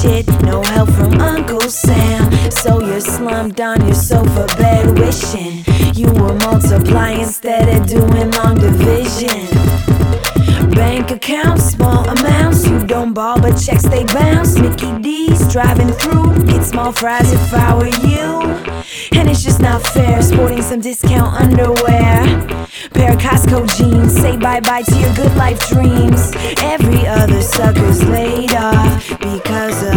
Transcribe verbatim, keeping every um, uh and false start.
shit, no help from Uncle Sam. So you're slumped on your sofa bed wishing you were multiplying instead of doing long division. Bank accounts, small amounts, you don't ball but checks they bounce. Mickey D's driving through, get small fries if I were you. And it's just not fair, sporting some discount underwear, pair of Costco jeans, say bye-bye to your good life dreams. Every other sucker's laid off because of